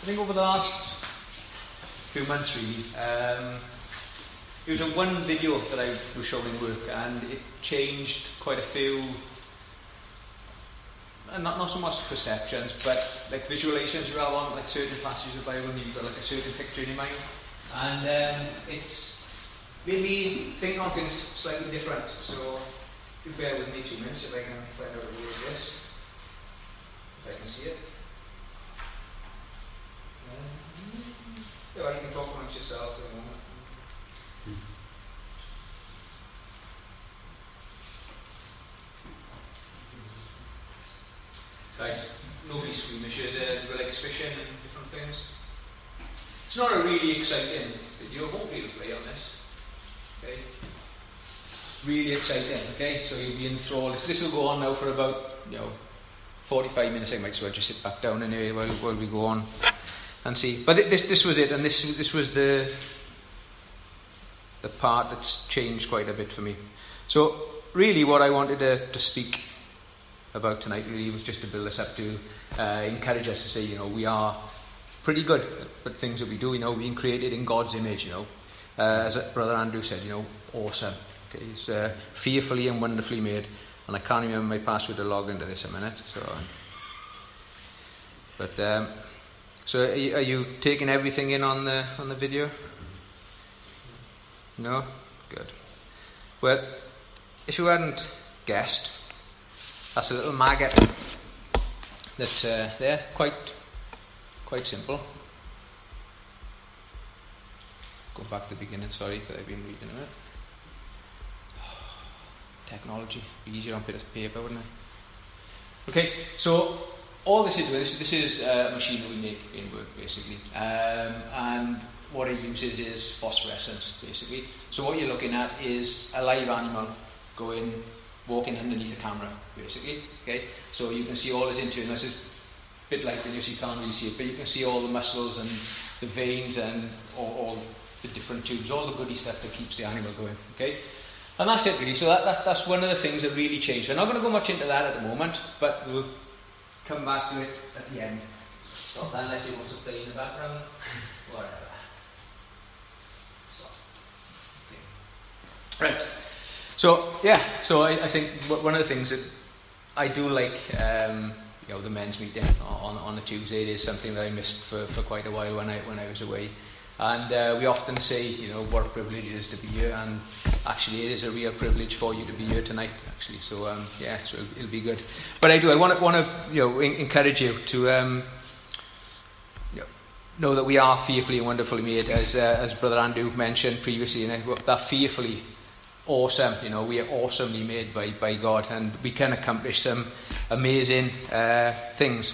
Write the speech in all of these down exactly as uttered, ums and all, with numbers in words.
think over the last few months really, um, it was a one video that I was showing work, and it changed quite a few, and not, not so much perceptions, but like visualizations you have on like certain passages of the Bible, and you've got like a certain picture in your mind, and um, it's made me think on things slightly different. So you bear with me two minutes if I can find out where it is, if I can see it. Um, yeah, you can talk amongst yourself for a moment. Right, nobody's squeamish, is there? We're like fishing and different things. It's not a really exciting video, hopefully you'll play on this. Okay. Really exciting, okay? So you'll be enthralled. This, this will go on now for about, you know, forty-five minutes. I might as well just sit back down anyway while, while we go on and see. But this this was it, and this this was the the part that's changed quite a bit for me. So really what I wanted to, to speak about tonight really was just to build us up, to uh, encourage us to say, you know, we are pretty good at things that we do. You know, being created in God's image, you know, uh, as Brother Andrew said, you know, awesome. Okay, it's uh, fearfully and wonderfully made, and I can't remember my password to log into this a minute. So, but um, so are you, are you taking everything in on the on the video? No, good. Well, if you hadn't guessed, that's a little maggot that uh, there, quite quite simple. Go back to the beginning, sorry, because I've been reading it. Technology, be easier on a bit of paper, wouldn't it? Okay, so all this is this, this is a machine that we make in work, basically, um, and what it uses is phosphorescence, basically. So what you're looking at is a live animal going, walking underneath the camera, basically. Okay, so you can see all this internal. This is a bit light, and so you can't really see it, but you can see all the muscles and the veins and all, all the different tubes, all the goody stuff that keeps the animal going. Okay. And that's it really, so that, that, that's one of the things that really changed. We're not going to go much into that at the moment, but we'll come back to it at the end. Stop that unless it wants to play in the background. Whatever. Stop. Okay. Right. So, yeah, so I, I think one of the things that I do like, um, you know, the men's meeting on, on the Tuesday, it is something that I missed for, for quite a while when I when I was away. And uh, we often say, you know, what a privilege it is to be here, and actually it is a real privilege for you to be here tonight, actually. So, um, yeah, so it'll, it'll be good. But I do, I want to, want to you know, in, encourage you to um, you know, know that we are fearfully and wonderfully made, as uh, as Brother Andrew mentioned previously. You know, that fearfully awesome, you know, we are awesomely made by, by God, and we can accomplish some amazing uh, things.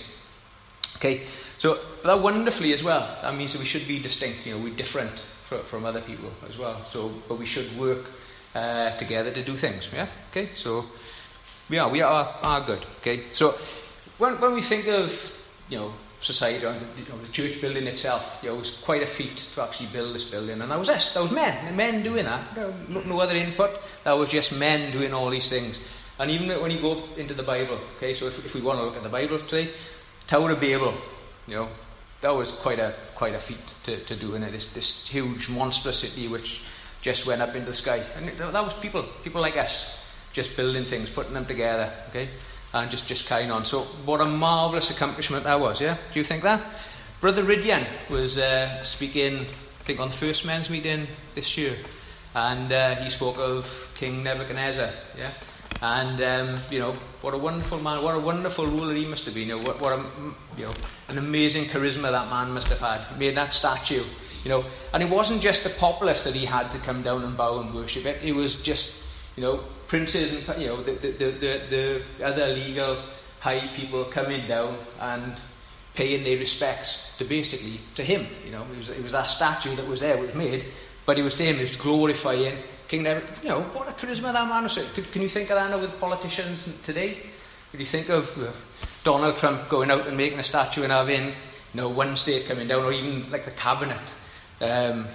Okay. So that wonderfully as well, that means that we should be distinct, you know, we're different from, from other people as well. So, but we should work uh, together to do things, yeah? Okay, so we are, we are, are good, okay? So when when we think of, you know, society, or the, you know, the church building itself, you know, it was quite a feat to actually build this building, and that was us, that was men, men doing that, no, no other input, that was just men doing all these things. And even when you go into the Bible, okay, so if, if we want to look at the Bible today, Tower of Babel, you know, that was quite a quite a feat to, to do, in it. This this huge monstrous city which just went up into the sky, and it, that was people people like us just building things, putting them together, okay, and just just carrying on. So what a marvelous accomplishment that was, yeah. Do you think that? Brother Ridian was uh, speaking, I think, on the first men's meeting this year, and uh, he spoke of King Nebuchadnezzar, yeah. And um, you know, what a wonderful man, what a wonderful ruler he must have been. You know, what, what a, you know, an amazing charisma that man must have had. He made that statue, you know, and it wasn't just the populace that he had to come down and bow and worship it. It was just, you know, princes and, you know, the the the, the, the other legal high people coming down and paying their respects to basically to him. You know, it was it was that statue that was there, was made, but it was to him. It was glorifying King Nebuchadnezzar. You know, what a charisma that man was. Could, can you think of that now with politicians today? Could you think of uh, Donald Trump going out and making a statue and having, you know, one state coming down, or even like the cabinet um,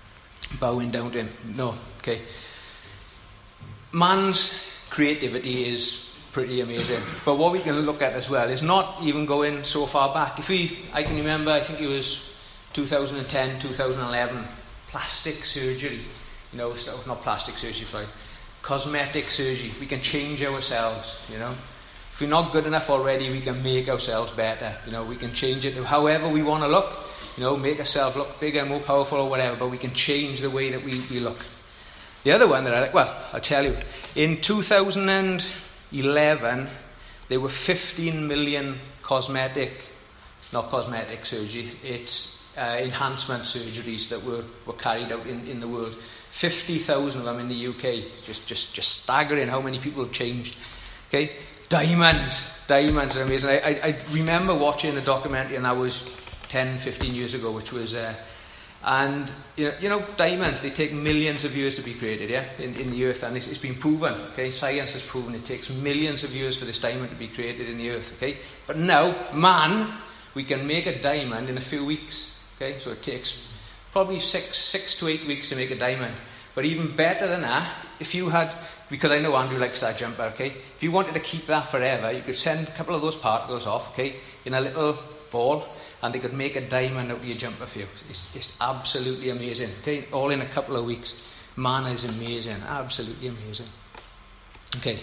bowing down to him? No, okay. Man's creativity is pretty amazing. But what we can look at as well is not even going so far back. If we, I can remember, I think it was two thousand ten, two thousand eleven, plastic surgery. You know, so not plastic surgery, sorry, cosmetic surgery. We can change ourselves, you know. If we're not good enough already, we can make ourselves better. You know, we can change it to however we want to look. You know, make ourselves look bigger, more powerful or whatever, but we can change the way that we, we look. The other one that I like, well, I'll tell you, in two thousand eleven, there were fifteen million cosmetic, not cosmetic surgery, it's uh, enhancement surgeries that were, were carried out in, in the world. fifty thousand of them in the U K. Just, just, just staggering how many people have changed. Okay, diamonds, diamonds are amazing. I, I, I remember watching a documentary, and that was ten, fifteen years ago, which was, uh, and you know, you know, diamonds, they take millions of years to be created, yeah, in, in the earth, and it's, it's been proven, okay, science has proven it takes millions of years for this diamond to be created in the earth, okay, but now, man, we can make a diamond in a few weeks, okay, so it takes probably six, six to eight weeks to make a diamond, but even better than that, if you had, because I know Andrew likes that jumper, okay, if you wanted to keep that forever, you could send a couple of those particles off, okay, in a little ball, and they could make a diamond out of your jumper for you. It's, it's absolutely amazing. Okay, all in a couple of weeks. Man is amazing, absolutely amazing. Okay,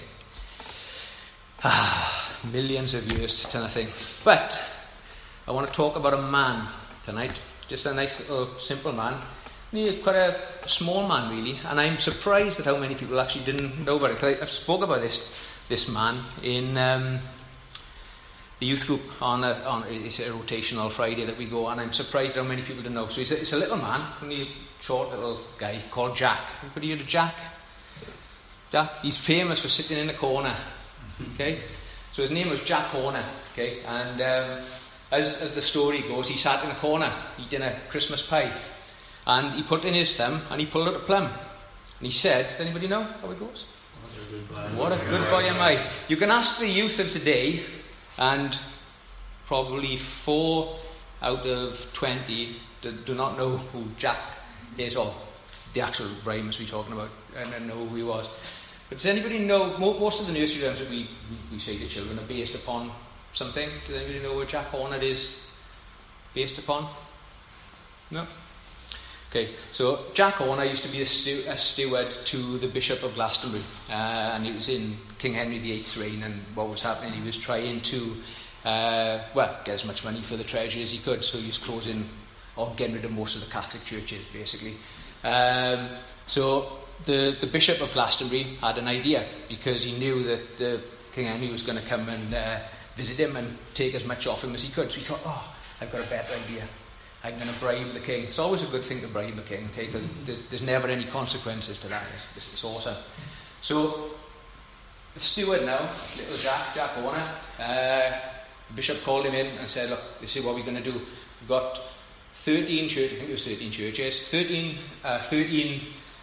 ah, millions of years to nothing. But I want to talk about a man tonight. Just a nice little simple man. He's quite a small man, really. And I'm surprised at how many people actually didn't know about it. Because I, I've spoke about this this man in. Um, The youth group on a, on it's a rotational Friday that we go, and I'm surprised how many people don't know. So he's a, it's a little man, only a short little guy called Jack. Anybody heard of Jack? Jack. He's famous for sitting in a corner. Okay, so his name was Jack Horner. Okay, and um, as as the story goes, he sat in a corner eating a Christmas pie, and he put in his thumb and he pulled out a plum, and he said, "Does anybody know how it goes?" What a good boy am I! You can ask the youth of today. And probably four out of twenty do, do not know who Jack is, or the actual rhymes we're talking about, and don't know who he was. But does anybody know, most of the nursery rhymes that we, we say to children are based upon something? Does anybody know what Jack Horner is based upon? No? Okay, so Jack Horner used to be a, stu- a steward to the Bishop of Glastonbury, uh, and he was in King Henry the Eighth's reign, and what was happening, he was trying to, uh, well, get as much money for the treasury as he could, so he was closing, or getting rid of most of the Catholic churches, basically. Um, so the, the Bishop of Glastonbury had an idea, because he knew that uh, King Henry was going to come and uh, visit him and take as much off him as he could, so he thought, oh, I've got a better idea. I'm going to bribe the king. It's always a good thing to bribe the king, okay? Because there's, there's never any consequences to that. It's, it's awesome. So, the steward now, little Jack, Jack Horner, uh, the bishop called him in and said, look, this is what we're going to do. We've got thirteen churches, I think it was thirteen churches, thirteen, uh, thirteen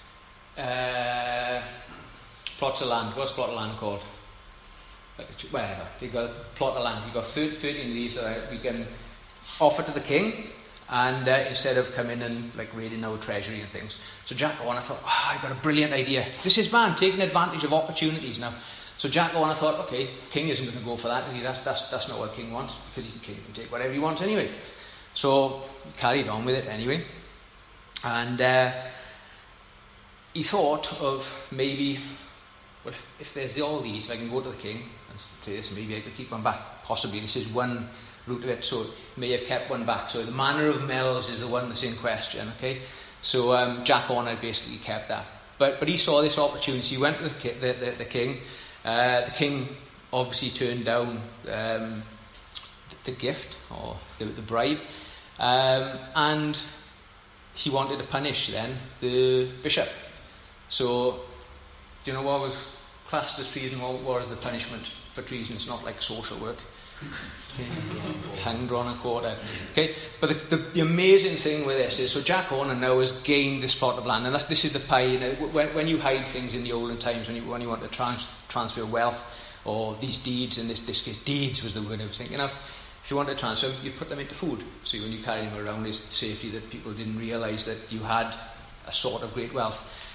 uh, plots of land. What's a plot of land called? Whatever. You've got a plot of land. You've got thirteen of these that we can offer to the king. And uh, instead of coming and like raiding our treasury and things. So Jack Horner thought, oh, I've got a brilliant idea. This is man taking advantage of opportunities now. So Jack Horner thought, okay, king isn't going to go for that, is he? That's, that's, that's not what king wants, because he, king can take whatever he wants anyway. So he carried on with it anyway. And uh, he thought of maybe, well, if, if there's all these, if I can go to the king and say this, maybe I could keep one back. Possibly this is one route of it, so may have kept one back. So the manor of Mells is the one that's in question, okay? So um, Jack Horner basically kept that. But but he saw this opportunity. He went to the, the, the, the king. Uh, the king obviously turned down um, the, the gift, or the, the bribe. Um, and he wanted to punish then the bishop. So, do you know what was classed as treason? What was the punishment for treason? It's not like social work. Okay. Hanged on a quarter. Okay, but the, the, the amazing thing with this is, so Jack Horner now has gained this plot of land, and that's this is the pie. You know, when, when you hide things in the olden times, when you when you want to trans, transfer wealth or these deeds, in this, this case, deeds was the word I was thinking of. If you want to transfer them, you put them into food. So when you carry them around, it's safety that people didn't realise that you had a sort of great wealth.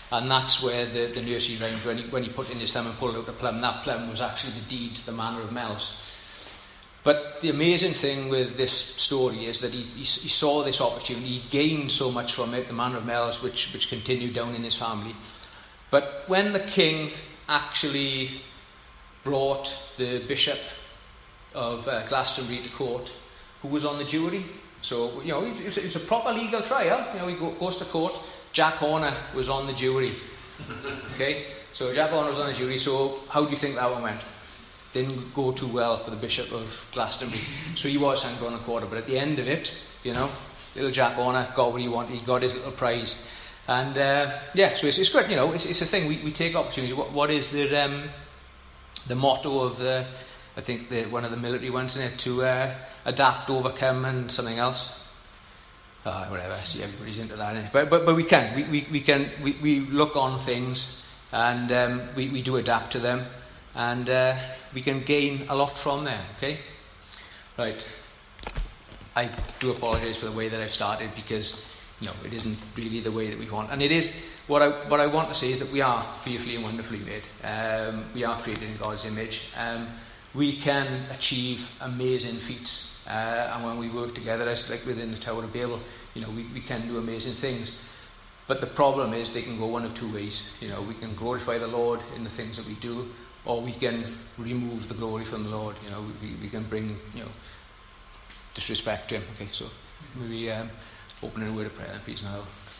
And that's where the, the nursery rhymes, when he, when he put in his thumb and pulled out the plum, that plum was actually the deed, the manner of Mells. But the amazing thing with this story is that he, he, he saw this opportunity, he gained so much from it, the manner of Mells, which, which continued down in his family. But when the king actually brought the bishop of uh, Glastonbury to court, who was on the jury, so, you know, it's, it's a proper legal trial, you know, he go, goes to court. Jack Horner was on the jury. Okay, so Jack Horner was on the jury. So how do you think that one went? Didn't go too well for the Bishop of Glastonbury. So he was hanged on a quarter. But at the end of it, you know, little Jack Horner got what he wanted. He got his little prize. And uh, yeah, so it's, it's great. You know, it's, it's a thing. We, we take opportunities. What, what is the um, the motto of the? I think the one of the military ones in it, to uh, adapt, overcome, and something else. Uh, whatever, see, everybody's into that, innit? But, but but we can, we, we, we can, we, we look on things, and um, we, we do adapt to them, and uh, we can gain a lot from them, okay? Right. I do apologise for the way that I've started, because, you know, it isn't really the way that we want. And it is, what I what I want to say is that we are fearfully and wonderfully made. Um, we are created in God's image. Um, we can achieve amazing feats. Uh, and when we work together, as like within the Tower of Babel, you know, we, we can do amazing things. But the problem is they can go one of two ways. You know, we can glorify the Lord in the things that we do, or we can remove the glory from the Lord. You know, we, we can bring, you know, disrespect to Him. Okay, so maybe um, open in a word of prayer, please. Now,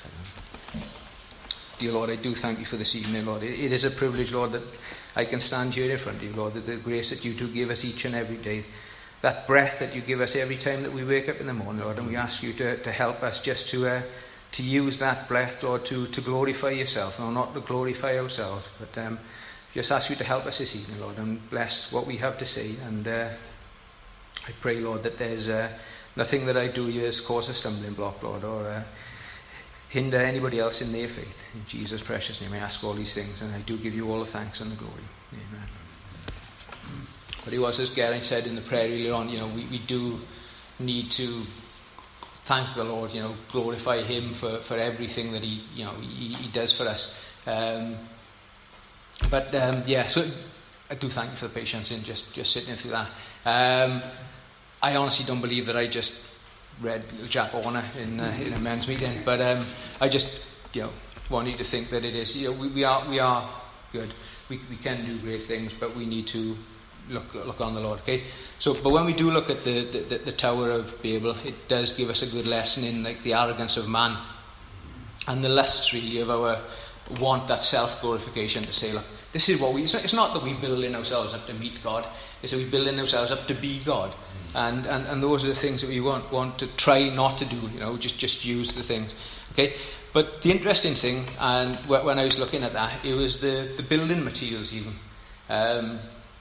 dear Lord, I do thank you for this evening, Lord. It, it is a privilege, Lord, that I can stand here in front of you, Lord. That the grace that you do give us each and every day. That breath that you give us every time that we wake up in the morning, Lord, and we ask you to, to help us just to uh, to use that breath, Lord, to, to glorify yourself. No, not to glorify ourselves, but um, just ask you to help us this evening, Lord, and bless what we have to say. And uh, I pray, Lord, that there's uh, nothing that I do here is cause a stumbling block, Lord, or uh, hinder anybody else in their faith. In Jesus' precious name, I ask all these things, and I do give you all the thanks and the glory. Amen. But it was, as Geraint said in the prayer earlier on, you know, we, we do need to thank the Lord, you know, glorify Him for, for everything that He, you know, He, he does for us. Um, but um, yeah, so I do thank you for the patience in just, just sitting through that. Um, I honestly don't believe that I just read Jack Horner in uh, in a men's meeting, but um, I just, you know, want you to think that it is. You know, we, we are we are good. We we can do great things, but we need to look look on the Lord, okay? So, but when we do look at the, the, the Tower of Babel, it does give us a good lesson in like the arrogance of man and the lusts really of our want, that self-glorification, to say, look, this is what we, it's not, it's not that we building ourselves up to meet God, it's that we building ourselves up to be God. And, and, and those are the things that we want, want to try not to do, you know, just, just use the things, okay? But the interesting thing, and when I was looking at that, it was the, the building materials even. Um,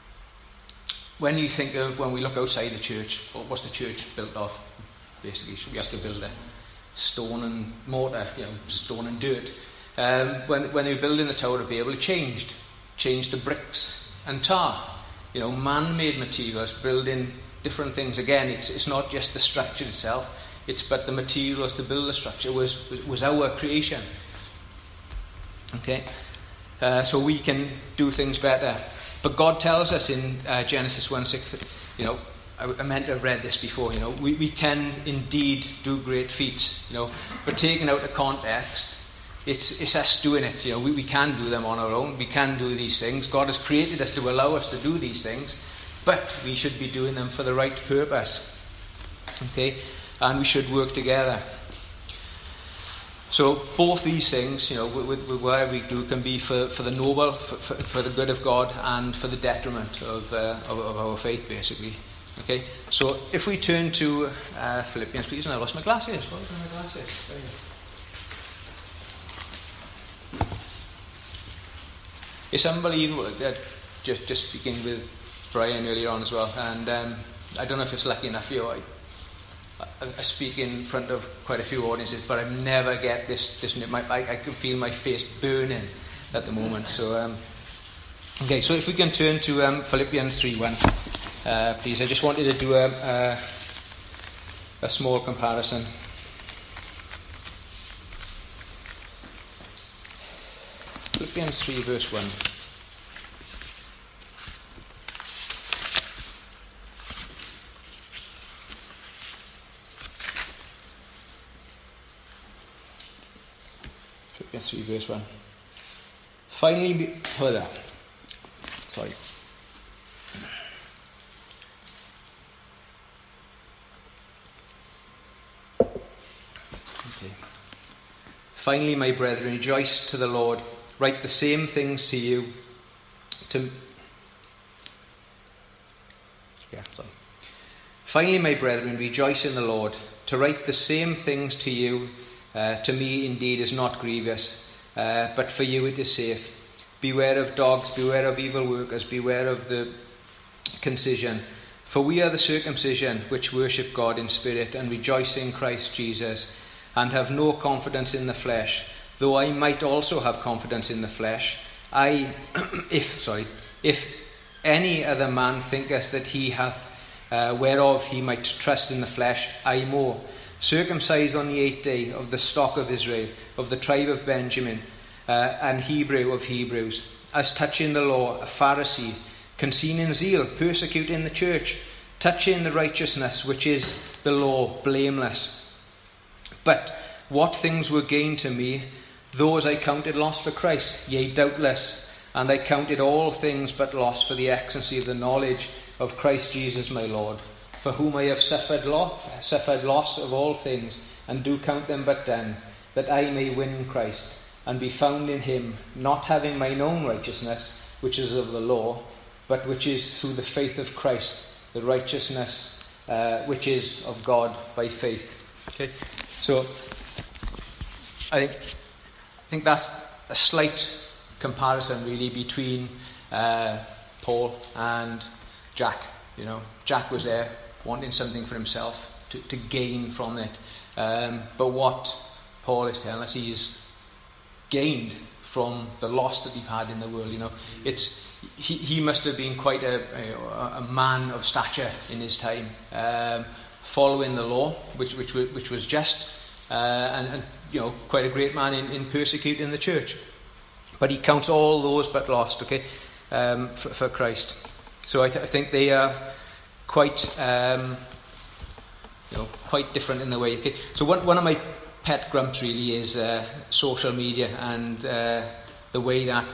When you think of, when we look outside the church, what's the church built of? Basically, should we ask a builder? Stone and mortar, you know, stone and dirt. Um, when when they were building the Tower of Babel, it changed. Changed to bricks and tar. You know, man-made materials, building different things. Again, it's it's not just the structure itself, it's but the materials to build the structure was, was, was our creation. Okay? Uh, so we can do things better. But God tells us in uh, Genesis one six, you know, I, I meant to have read this before, you know, we, we can indeed do great feats, you know, but taken out of context, it's it's us doing it, you know, we, we can do them on our own, we can do these things. God has created us to allow us to do these things, but we should be doing them for the right purpose, okay, and we should work together. So both these things, you know, with, with whatever we do, can be for, for the noble, for, for, for the good of God, and for the detriment of, uh, of, of our faith, basically. Okay. So if we turn to uh, Philippians, please, and I lost my glasses. What are my glasses? There you go. It's unbelievable. Uh, just just speaking with Brian earlier on as well, and um, I don't know if it's lucky enough for you. I, I speak in front of quite a few audiences, but I never get this. This my, I, I can feel my face burning at the moment. So, um, okay. So, if we can turn to um, Philippians three one, uh, please. I just wanted to do a, a, a small comparison. Philippians three, verse one. Philippians three, verse one. Finally, be, hold on. Sorry. Okay. Finally, my brethren, rejoice to the Lord. Write the same things to you. To yeah, sorry. Finally, my brethren, rejoice in the Lord. To write the same things to you, uh, to me indeed is not grievous, uh, but for you it is safe. Beware of dogs, beware of evil workers, beware of the concision. For we are the circumcision which worship God in spirit and rejoice in Christ Jesus, and have no confidence in the flesh, though I might also have confidence in the flesh. I, if, sorry, if any other man thinketh that he hath, uh, whereof he might trust in the flesh, I more, circumcised on the eighth day, of the stock of Israel, of the tribe of Benjamin, uh, and Hebrew of Hebrews, as touching the law, a Pharisee, concealing zeal, persecuting the church, touching the righteousness which is the law, blameless. But what things were gained to me, those I counted loss for Christ, yea, doubtless, and I counted all things but loss for the excellency of the knowledge of Christ Jesus my Lord, for whom I have suffered loss, suffered loss of all things, and do count them but dung, that I may win Christ, and be found in him, not having mine own righteousness, which is of the law, but which is through the faith of Christ, the righteousness uh, which is of God by faith. Okay, so I think I think that's a slight comparison really between uh, Paul and Jack. You know, Jack was there wanting something for himself to, to gain from it, um, but what Paul is telling us, he's gained from the loss that he's had in the world. You know, it's he, he must have been quite a, a, a man of stature in his time, um, following the law, which which which was just, uh, and, and you know, quite a great man in, in persecuting the church. But he counts all those but lost, okay, um, for, for Christ. So I, th- I think they are quite, um, you know, quite different in the way. Okay, so one one of my pet grumps really is uh, social media and uh, the way that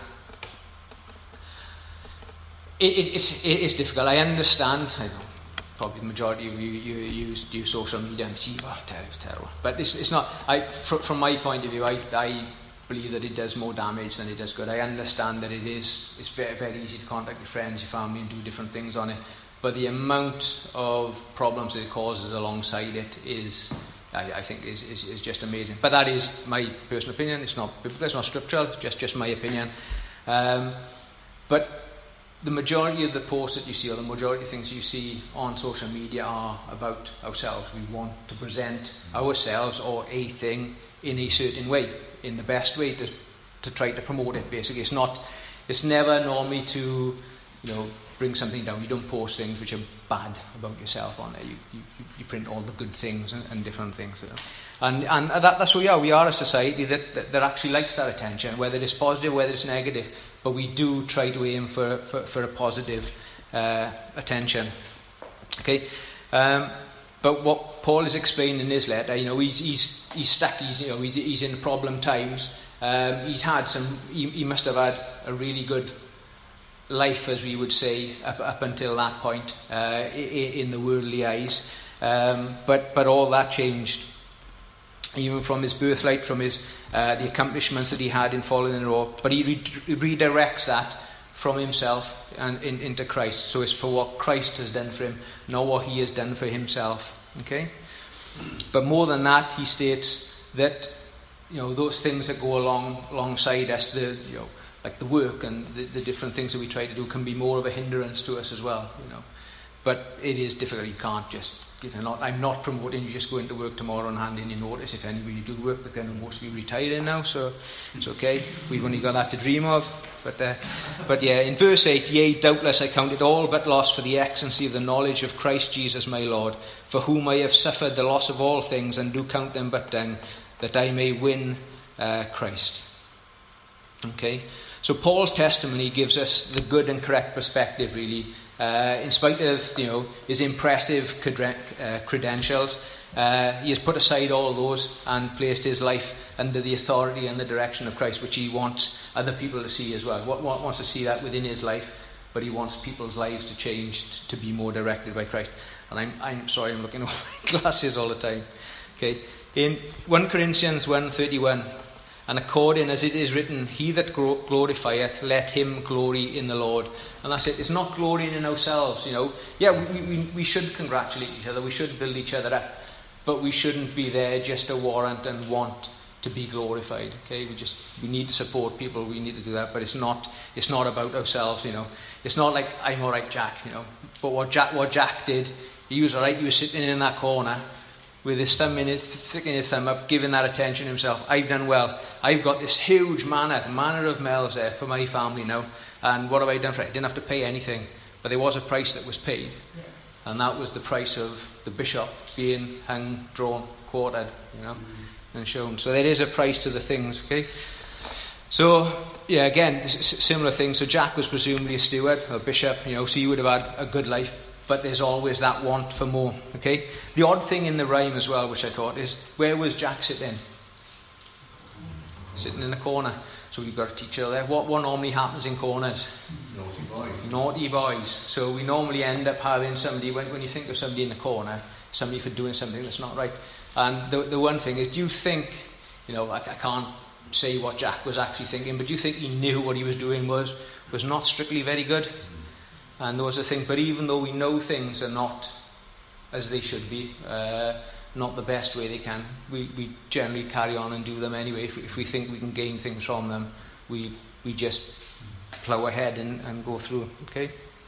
it, it, it's, it is difficult. I understand. I know, probably the majority of you, you use, use social media and see, oh, it's terrible. But it's, it's not. I, fr- from my point of view, I, I believe that it does more damage than it does good. I understand that it is. It's very, very easy to contact your friends, your family, and do different things on it. But the amount of problems it causes alongside it is, I, I think, is, is is just amazing. But that is my personal opinion. It's not biblical, it's not scriptural. It's just just my opinion. Um, but the majority of the posts that you see, or the majority of things you see on social media, are about ourselves. We want to present ourselves or a thing in a certain way, in the best way to to try to promote it. Basically, it's not. It's never normally to, you know, bring something down. You don't post things which are bad about yourself on there. You you, you print all the good things and, and different things. You know? And and that, that's what we are. We are a society that, that, that actually likes that attention, whether it's positive, whether it's negative. But we do try to aim for for, for a positive uh, attention. Okay. Um, but what Paul is explaining in his letter, you know, he's he's he's stuck. He's you know he's, he's in problem times. Um, he's had some. He, he must have had a really good life, as we would say, up, up until that point, uh, in, in the worldly eyes. Um, but but all that changed, even from his birthright, from his uh, the accomplishments that he had in following the law. But he, re- he redirects that from himself and in, into Christ. So it's for what Christ has done for him, not what he has done for himself. Okay. But more than that, he states that, you know, those things that go along alongside us, the you know, like the work and the, the different things that we try to do, can be more of a hindrance to us as well. You know, but it is difficult. You can't just, you know, not, I'm not promoting you just go into work tomorrow and hand in your notice if anybody do work, but then most of you retiring now, so it's okay. We've only got that to dream of. But uh, but yeah, in verse eight, yea, doubtless I count it all but loss for the excellency of the knowledge of Christ Jesus my Lord, for whom I have suffered the loss of all things, and do count them but dung, that I may win uh, Christ. Okay, So Paul's testimony gives us the good and correct perspective, really. Uh, in spite of, you know, his impressive cred- uh, credentials, uh, he has put aside all those and placed his life under the authority and the direction of Christ, which he wants other people to see as well. What, what wants to see that within his life, but he wants people's lives to change, to be more directed by Christ. And I'm, I'm sorry, I'm looking over my glasses all the time. Okay, in First Corinthians one thirty-one, and according as it is written, he that glorifieth, let him glory in the Lord. And that's it. It's not glorying in ourselves, you know. Yeah, we, we, we should congratulate each other. We should build each other up. But we shouldn't be there just to warrant and want to be glorified. Okay, we just we need to support people. We need to do that. But it's not it's not about ourselves, you know. It's not like I'm all right, Jack, you know. But what Jack what Jack did, he was all right. He was sitting in that corner with his thumb in his, sticking his thumb up, giving that attention to himself. I've done well. I've got this huge manor, manor of Mells there for my family now. And what have I done for it? I didn't have to pay anything. But there was a price that was paid. Yeah. And that was the price of the bishop being hung, drawn, quartered, you know, mm-hmm. and shown. So there is a price to the things, okay? So, yeah, again, similar things. So Jack was presumably a steward, a bishop, you know, so he would have had a good life. But there's always that want for more, okay? The odd thing in the rhyme as well, which I thought, is where was Jack sitting? Sitting in a corner. So we've got a teacher there. What, what normally happens in corners? Naughty boys. Naughty boys. So we normally end up having somebody, when, when you think of somebody in the corner, somebody for doing something that's not right. And the, the one thing is, do you think, you know, I, I can't say what Jack was actually thinking, but do you think he knew what he was doing was, was not strictly very good? And those are things, but even though we know things are not as they should be, uh, not the best way they can, we, we generally carry on and do them anyway. If, if we think we can gain things from them, we we just plough ahead and, and go through, okay?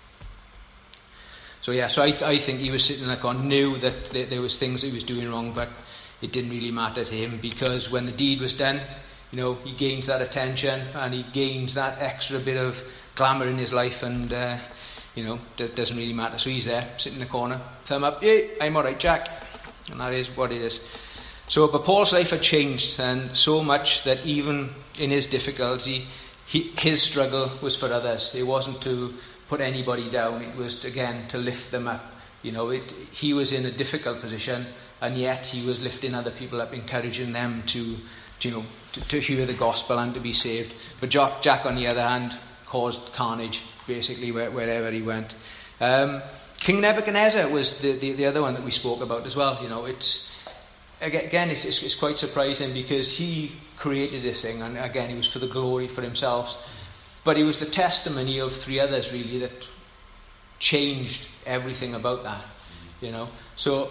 So yeah, so I, th- I think he was sitting there and knew that there, there was things he was doing wrong, but it didn't really matter to him, because when the deed was done, you know, he gains that attention and he gains that extra bit of glamour in his life, and uh, you know, it doesn't really matter. So he's there, sitting in the corner, thumb up, hey, I'm all right, Jack. And that is what it is. So, but Paul's life had changed, and so much that even in his difficulty, he, his struggle was for others. It wasn't to put anybody down. It was, again, to lift them up. You know, it, he was in a difficult position, and yet he was lifting other people up, encouraging them to, to you know, to, to hear the gospel and to be saved. But Jack, Jack on the other hand, caused carnage, basically, where, wherever he went. Um, King Nebuchadnezzar was the, the, the other one that we spoke about as well. You know, it's again, it's, it's, it's quite surprising, because he created this thing, and again, he was for the glory for himself. But he was the testimony of three others, really, that changed everything about that. You know, so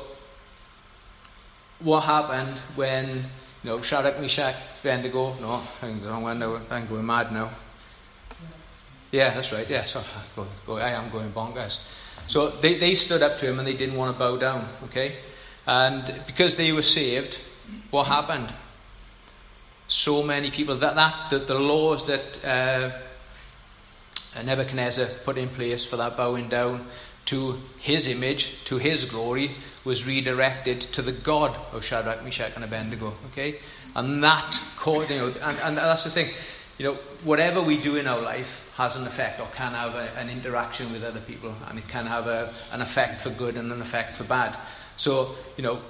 what happened when, you know, Shadrach, Meshach, Abednego? No, I'm the wrong one now. I'm going mad now. Yeah, that's right. Yeah, so go, go, I am going bonkers. So they, they stood up to him and they didn't want to bow down, okay? And because they were saved, what happened? So many people, that, that the, the laws that uh, Nebuchadnezzar put in place for that bowing down to his image, to his glory, was redirected to the God of Shadrach, Meshach and Abednego, okay? And that, you know, and, and that's the thing. You know, whatever we do in our life has an effect, or can have a, an interaction with other people, and it can have a, an effect for good and an effect for bad. So, you know,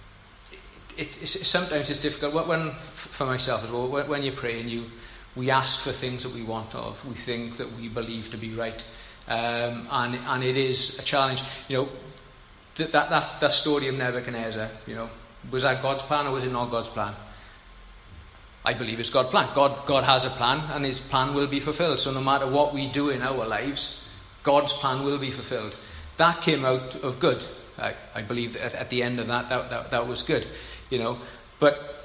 it, it's, sometimes it's difficult. When, for myself as well, when you pray and you, we ask for things that we want, or we think that we believe to be right, um, and and it is a challenge. You know, that that that, that story of Nebuchadnezzar. You know, was that God's plan or was it not God's plan? I believe it's God's plan. God, God has a plan, and his plan will be fulfilled. So no matter what we do in our lives, God's plan will be fulfilled. That came out of good. I, I believe at, at the end of that, that, that, that was good. You know, but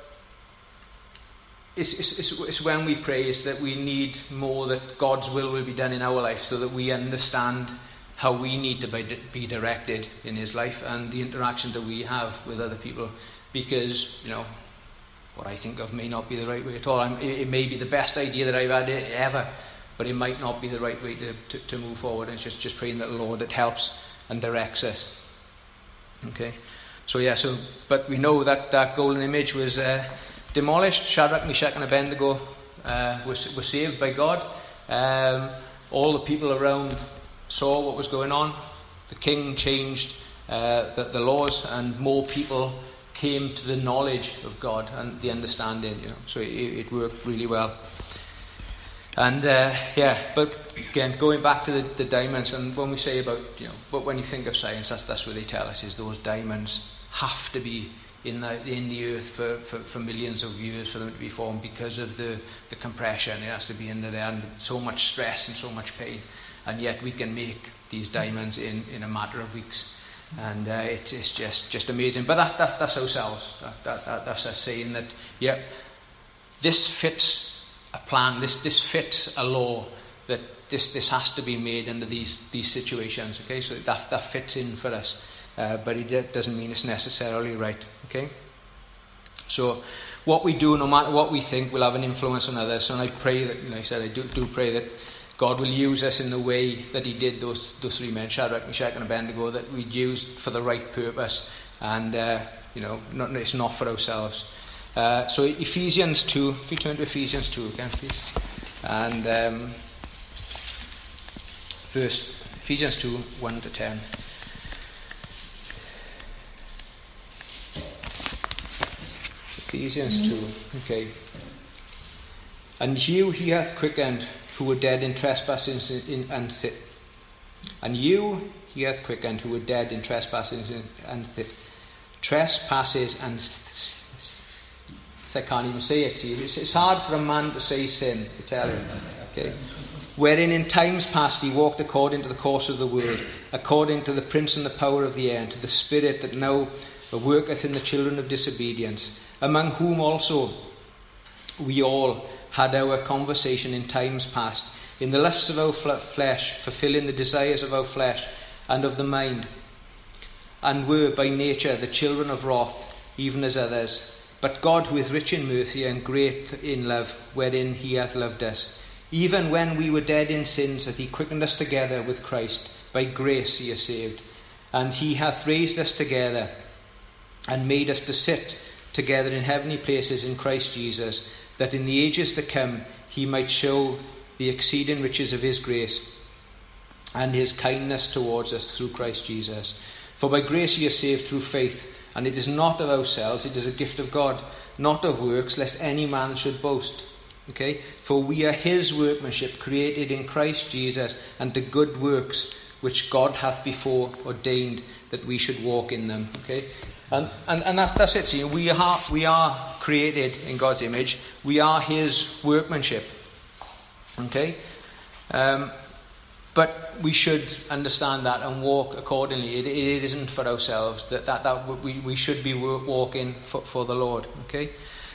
it's, it's, it's, it's when we pray is that we need more that God's will will be done in our life, so that we understand how we need to be, be directed in his life and the interactions that we have with other people. Because, you know, what I think of may not be the right way at all. I'm, it, it may be the best idea that I've had ever, but it might not be the right way to, to, to move forward. And it's just, just praying that the Lord that helps and directs us. Okay, so yeah, so but we know that that golden image was uh, demolished. Shadrach, Meshach, and Abednego uh, were, were saved by God. Um, all the people around saw what was going on. The king changed uh, the, the laws, and more people came to the knowledge of God and the understanding. You know, so it, it worked really well. And uh, yeah, but again, going back to the, the diamonds, and when we say about, you know, but when you think of science, that's that's what they tell us, is those diamonds have to be in the in the earth for, for, for millions of years for them to be formed, because of the, the compression. It has to be under there, and so much stress and so much pain, and yet we can make these diamonds in, in a matter of weeks, and uh, it's it's just just amazing. But that, that that's ourselves. That, that, that that's us saying that, yeah, this fits a plan. This this fits a law, that this this has to be made under these these situations. Okay, so that that fits in for us, uh, but it doesn't mean it's necessarily right. Okay, so what we do, no matter what we think, will have an influence on others. And I pray that, you know, I said I do do pray that God will use us in the way that He did those those three men, Shadrach, Meshach, and Abednego, that we'd used for the right purpose, and uh, you know, not, it's not for ourselves. Uh, so Ephesians two, if you turn to Ephesians two again, please, and um, verse Ephesians two, one to ten. Ephesians two, okay. And you He hath quickened, who were dead in trespasses in, and sin. And you He hath quickened, who were dead in trespasses and trespasses and. I can't even say it. See, it's, it's hard for a man to say sin, I tell you. Okay, wherein in times past he walked according to the course of the world, according to the prince and the power of the air, and to the spirit that now worketh in the children of disobedience, among whom also we all had our conversation in times past, in the lusts of our flesh, fulfilling the desires of our flesh and of the mind, and were by nature the children of wrath, even as others. But God, who is rich in mercy and great in love, wherein He hath loved us, even when we were dead in sins, that He quickened us together with Christ. By grace ye are saved. And He hath raised us together, and made us to sit together in heavenly places in Christ Jesus, that in the ages to come He might show the exceeding riches of His grace, and His kindness towards us through Christ Jesus. For by grace ye are saved through faith, and it is not of ourselves, it is a gift of God, not of works, lest any man should boast. Okay? For we are His workmanship, created in Christ Jesus unto good works, which God hath before ordained that we should walk in them. Okay? And and, and that's, that's it. See, we are we are created in God's image. We are His workmanship. Okay? Um, But we should understand that and walk accordingly. It, it isn't for ourselves. That that, that we, we should be walking for, for the Lord. Okay?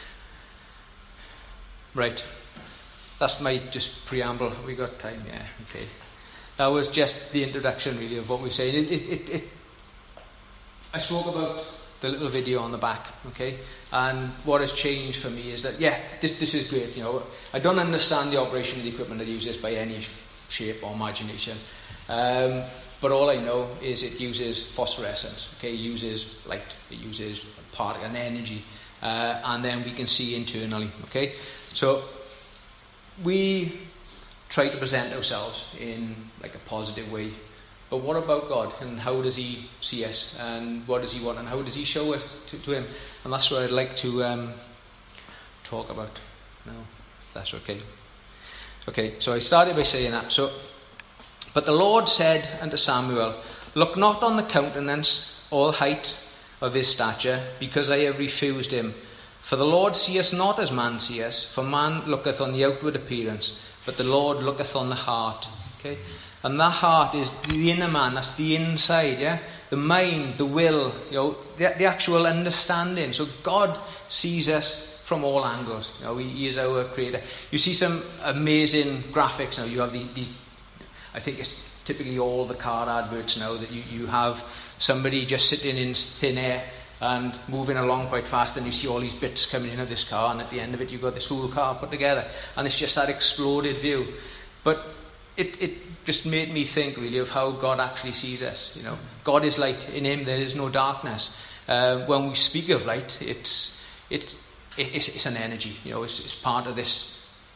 Right. That's my just preamble. Have we got time? Yeah. Okay. That was just the introduction, really, of what we're saying. It, it, it, it, I spoke about the little video on the back. Okay? And what has changed for me is that, yeah, this this is great. You know, I don't understand the operation of the equipment that uses by any shape or imagination, um, but all I know is it uses phosphorescence. Okay, it uses light, it uses particle and energy, uh, and then we can see internally. Okay, so we try to present ourselves in like a positive way, but what about God, and how does He see us, and what does He want, and how does He show us to, to Him? And that's what I'd like to um, talk about now, if that's okay. Okay, so I started by saying that. So, but the Lord said unto Samuel, Look not on the countenance or height of his stature, because I have refused him. For the Lord seeth not as man seeth, for man looketh on the outward appearance, but the Lord looketh on the heart. Okay, and that heart is the inner man. That's the inside. Yeah, the mind, the will. You know, the, the actual understanding. So God sees us from all angles. You know, He is our creator. You see some amazing graphics now. You have the, the I think it's typically all the car adverts now that you, you have somebody just sitting in thin air and moving along quite fast, and you see all these bits coming in of this car, and at the end of it you've got this whole car put together, and it's just that exploded view. But it, it just made me think really of how God actually sees us. You know, God is light. In Him there is no darkness. Uh, when we speak of light, it's it's It's, it's an energy, you know. It's, it's part of this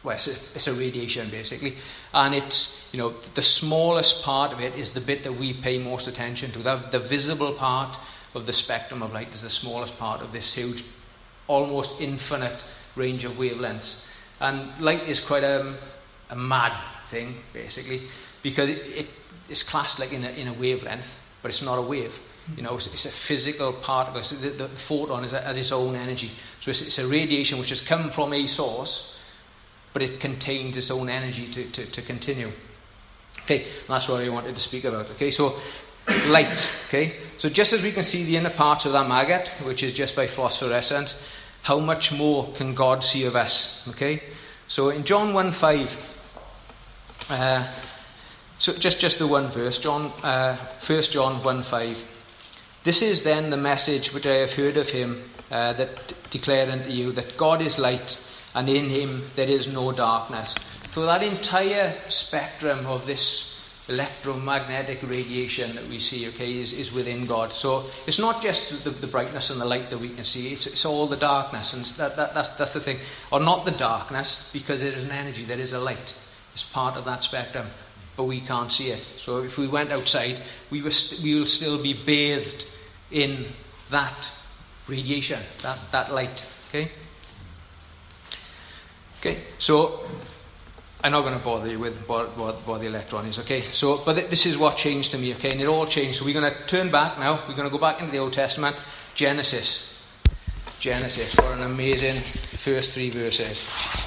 well, it's a, it's a radiation basically, and it's, you know, the smallest part of it is the bit that we pay most attention to. The, the visible part of the spectrum of light is the smallest part of this huge, almost infinite range of wavelengths. And light is quite a, a mad thing basically, because it, it is classed like in a, in a wavelength, but it's not a wave. You know, it's, it's a physical particle. So the, the photon is a, has its own energy. So it's, it's a radiation which has come from a source, but it contains its own energy to, to, to continue. Okay, and that's what I wanted to speak about. Okay, so light. Okay, so just as we can see the inner parts of that maggot, which is just by phosphorescence, how much more can God see of us? Okay, so in John one five, uh, so just, just the one verse, John, uh, First John one five. This is then the message which I have heard of him, uh, that d- declare unto you that God is light, and in him there is no darkness. So that entire spectrum of this electromagnetic radiation that we see, okay, is, is within God. So it's not just the, the brightness and the light that we can see, it's, it's all the darkness, and that, that, that's, that's the thing. Or not the darkness, because there is an energy, there is a light. It's part of that spectrum, but we can't see it. So if we went outside, we, were st- we will still be bathed in that radiation, that, that light. Okay? Okay, so I'm not going to bother you with what, what, what the electron is, okay? So, but th- this is what changed to me, okay? And it all changed. So we're going to turn back now. We're going to go back into the Old Testament. Genesis. Genesis. What an amazing first three verses.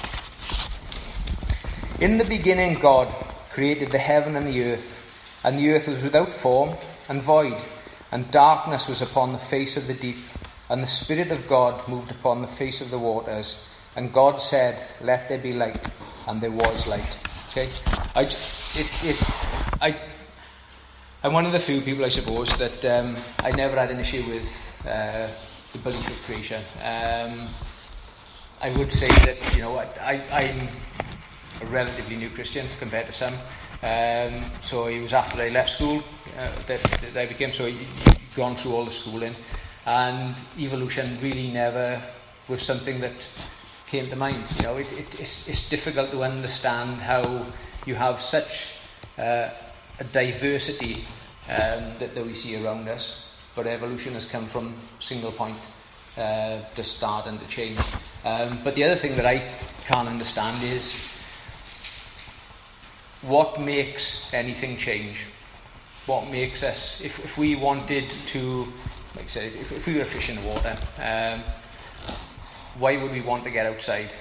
In the beginning, God created the heaven and the earth, and the earth was without form and void, and darkness was upon the face of the deep, and the Spirit of God moved upon the face of the waters. And God said, "Let there be light," and there was light. Okay, I, it, it, I, I'm one of the few people, I suppose, that um, I never had an issue with uh, the belief of creation. Um, I would say that, you know, I, I, I'm a relatively new Christian compared to some. Um, so it was after I left school uh, that, that I became, so I'd gone through all the schooling, and evolution really never was something that came to mind. You know, it, it, it's, it's difficult to understand how you have such uh, a diversity um, that, that we see around us, but evolution has come from single point uh, to start and to change. Um, but the other thing that I can't understand is what makes anything change? What makes us, if, if we wanted to, like I said, if, if we were a fish in the water, um, why would we want to get outside?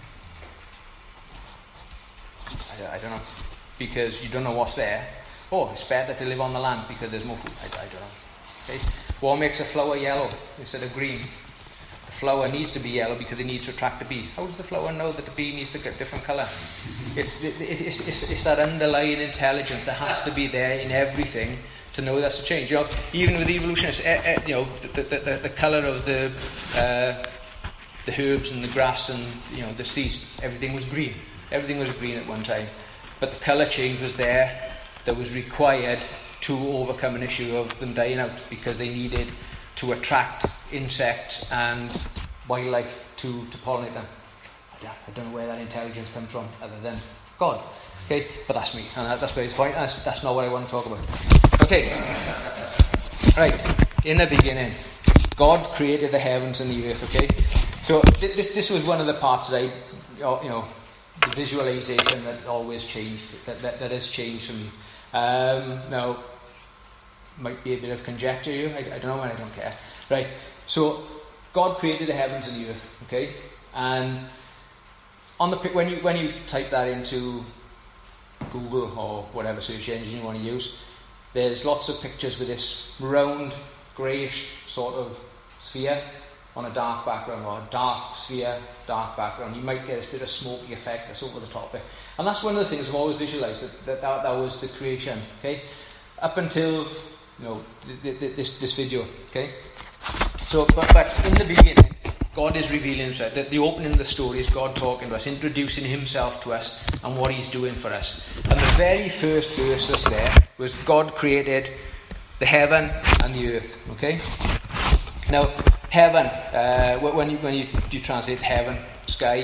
I, I don't know. Because you don't know what's there. Oh, it's better to live on the land because there's more food. I, I don't know. Okay? What makes a flower yellow instead of green? The flower needs to be yellow because it needs to attract the bee. How does the flower know that the bee needs to get a different colour? It's, it's, it's, it's that underlying intelligence that has to be there in everything to know that's a change. You know, even with evolutionists, uh, uh, you know, the, the, the, the colour of the uh, the herbs and the grass and, you know, the seeds, everything was green. Everything was green at one time. But the colour change was there that was required to overcome an issue of them dying out, because they needed to attract insects and wildlife to, to pollinate them. I don't, I don't know where that intelligence comes from other than God. Okay, but that's me, and that, that's where it's point. That's, that's not what I want to talk about. Okay, right. In the beginning, God created the heavens and the earth. Okay, so th- this this was one of the parts that I, you know, the visualization that always changed, that that, that has changed for me. Um, now, might be a bit of conjecture here. I, I don't know, and I don't care. Right. So God created the heavens and the earth. Okay, and on the when you when you type that into Google or whatever search engine you want to use, there's lots of pictures with this round, greyish sort of sphere on a dark background, or a dark sphere, dark background. You might get this bit of smoky effect that's over the top of it. And that's one of the things I've always visualised, that that, that that was the creation. Okay, up until, you know, th- th- this this video. Okay, so but, but in the beginning, God is revealing himself. The, the opening of the story is God talking to us, introducing himself to us and what he's doing for us. And the very first verse that's there was God created the heaven and the earth. Okay? Now, heaven, uh, when you when you, you translate heaven, sky,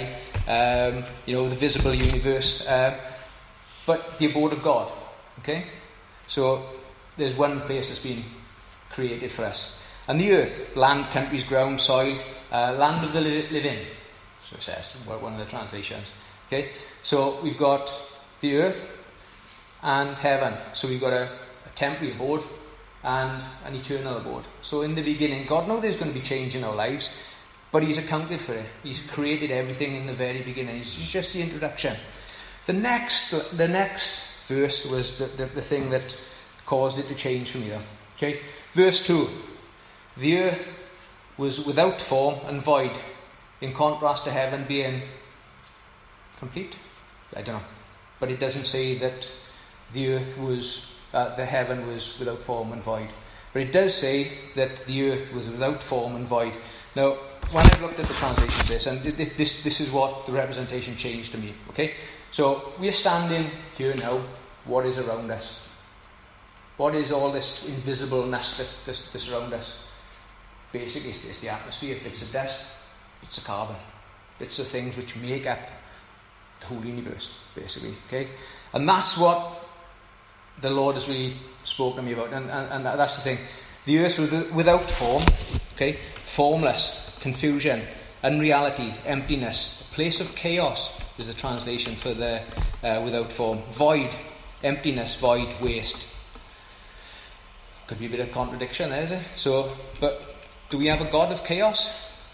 um, you know, the visible universe, uh, but the abode of God. Okay, so there's one place that's been created for us, and the earth, land, countries, ground, soil, uh, land of the li- living. So it says, one of the translations. Okay, so we've got the earth and heaven. So we've got a, a temporary abode and an eternal abode. So in the beginning, God knows there's going to be change in our lives, but He's accounted for it. He's created everything in the very beginning. It's just the introduction. The next, the next verse was the, the, the thing that caused it to change for me. Though. Okay, verse two. The earth was without form and void, in contrast to heaven being complete. I don't know, but it doesn't say that the earth was, uh, the heaven was without form and void. But it does say that the earth was without form and void. Now, when I've looked at the translation of this, and this, this, this is what the representation changed to me. Okay, so we are standing here now. What is around us? What is all this invisibleness that this, this around us? Basically, it's, it's the atmosphere. It's the dust. It's the carbon. It's the things which make up the whole universe, basically. Okay, and that's what the Lord has really spoken to me about, and, and, and that's the thing. The earth was without form, okay, formless, confusion, unreality, emptiness, a place of chaos is the translation for the uh, without form. Void, emptiness, void, waste. Could be a bit of contradiction there, is it? So, but do we have a God of chaos?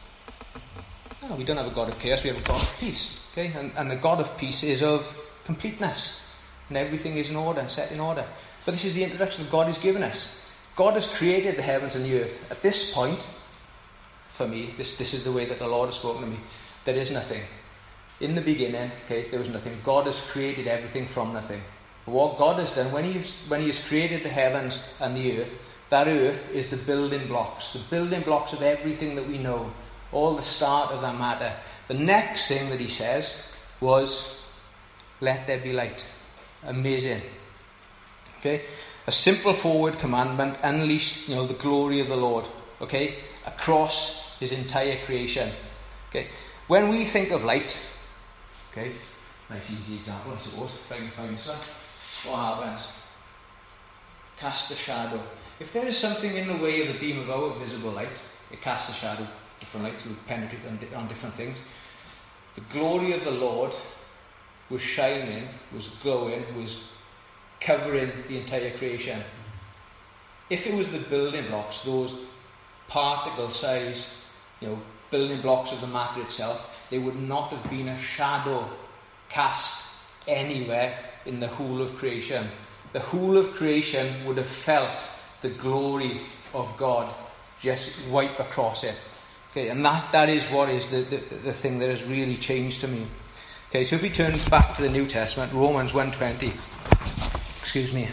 No, we don't have a God of chaos. We have a God of peace. Okay, and, and the God of peace is of completeness. And everything is in order, set in order. But this is the introduction that God has given us. God has created the heavens and the earth. At this point, for me, this, this is the way that the Lord has spoken to me. There is nothing. In the beginning, okay, there was nothing. God has created everything from nothing. What God has done, when he, when he has created the heavens and the earth, that earth is the building blocks. The building blocks of everything that we know. All the start of that matter. The next thing that he says was, let there be light. Amazing. Okay? A simple forward commandment unleashed, you know, the glory of the Lord. Okay? Across his entire creation. Okay? When we think of light, okay, nice easy example, I suppose, if I can find this one. What happens? Cast a shadow. If there is something in the way of the beam of our visible light, it casts a shadow. Different lights will penetrate on, on different things. The glory of the Lord was shining, was glowing, was covering the entire creation. If it was the building blocks, those particle size, you know, building blocks of the matter itself, there would not have been a shadow cast anywhere in the whole of creation. The whole of creation would have felt the glory of God just wipe across it. Okay, and that, that is what is the, the, the thing that has really changed to me. Okay, so if we turn back to the New Testament, Romans one twenty. Excuse me.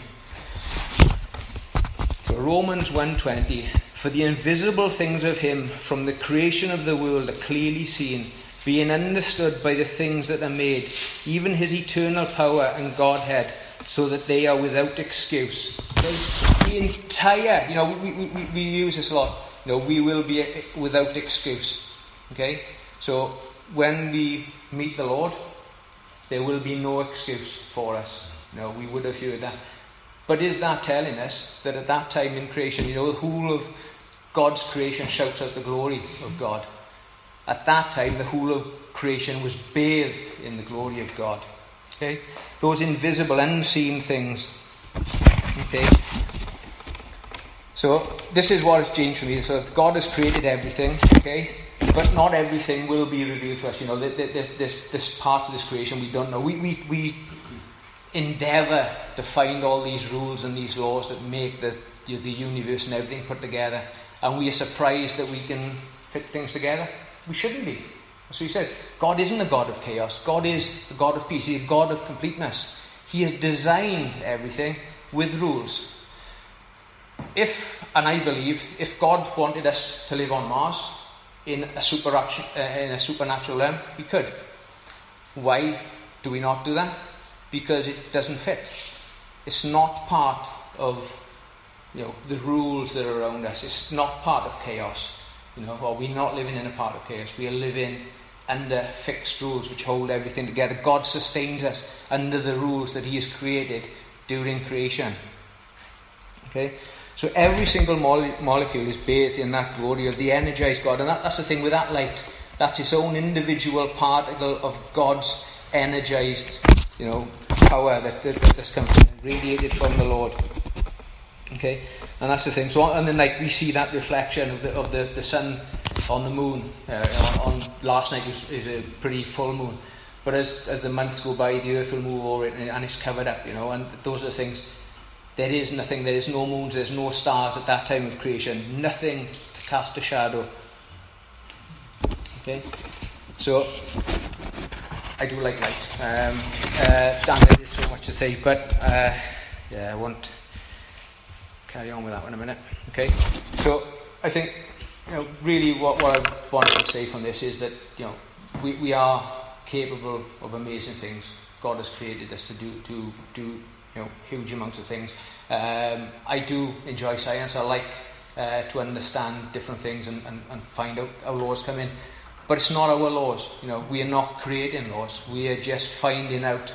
So Romans one twenty. For the invisible things of him from the creation of the world are clearly seen, being understood by the things that are made, even his eternal power and Godhead, so that they are without excuse. Okay? The entire, you know, we, we, we, we use this a lot. You know, we will be without excuse. Okay? So when we meet the Lord, there will be no excuse for us. You know, we would have heard that. But is that telling us that at that time in creation, you know, the whole of God's creation shouts out the glory of God? At that time, the whole of creation was bathed in the glory of God. Okay? Those invisible, unseen things. Okay? So, this is what has changed for me. So, God has created everything, okay? But not everything will be revealed to us. You know, there's, there's parts of this creation we don't know. We, we, we endeavour to find all these rules and these laws that make the, the universe and everything put together. And we are surprised that we can fit things together. We shouldn't be. So he said, God isn't a God of chaos. God is the God of peace. He's a God of completeness. He has designed everything with rules. If, and I believe, if God wanted us to live on Mars in a, super, uh, in a supernatural realm, we could. Why do we not do that? Because it doesn't fit. It's not part of, you know, the rules that are around us. It's not part of chaos. You know, well, we're not living in a part of chaos. We are living under fixed rules which hold everything together. God sustains us under the rules that he has created during creation. Okay? So every single mole- molecule is bathed in that glory of the energized God. And that, that's the thing with that light. That's its own individual particle of God's energized, you know, power that, that, that's come radiated from the Lord. Okay? And that's the thing. So on the night we see that reflection of the of the, the sun on the moon. Uh, on, on last night was, is a pretty full moon. But as as the months go by, the earth will move over it and, and it's covered up, you know, and those are the things. There is nothing, there is no moons, there's no stars at that time of creation. Nothing to cast a shadow. Okay? So, I do like light. Um, uh, Dan, there is so much to say, but uh, yeah, I won't carry on with that one in a minute. Okay? So, I think, you know, really what, what I wanted to say from this is that, you know, we, we are capable of amazing things. God has created us to do, to do, you know, huge amounts of things. Um, I do enjoy science. I like uh, to understand different things and, and, and find out how laws come in. But it's not our laws. You know, we are not creating laws. We are just finding out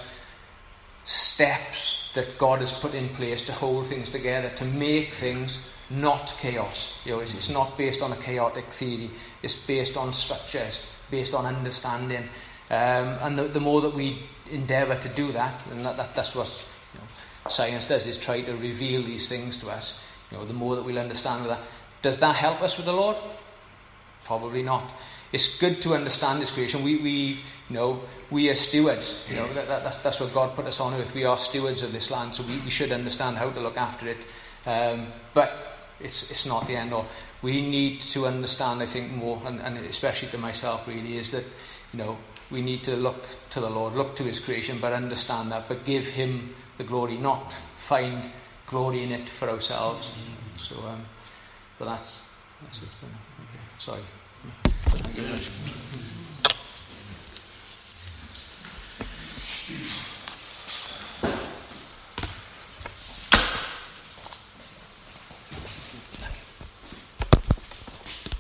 steps that God has put in place to hold things together, to make things not chaos. You know, it's, it's not based on a chaotic theory. It's based on structures, based on understanding. Um, and the, the more that we endeavour to do that, and that, that, that's what, you know, science does, is try to reveal these things to us. You know, the more that we'll understand with that. Does that help us with the Lord? Probably not. It's good to understand His creation. We, we, you know, we are stewards. You know, that, that, that's, that's what God put us on earth. We are stewards of this land, so we, we should understand how to look after it. Um, but it's it's not the end all. We need to understand, I think, more, and, and especially to myself, really, is that, you know, we need to look to the Lord, look to His creation, but understand that, but give Him the glory, not find glory in it for ourselves. So, um, but that's that's it. Okay. Sorry. Thank you very much.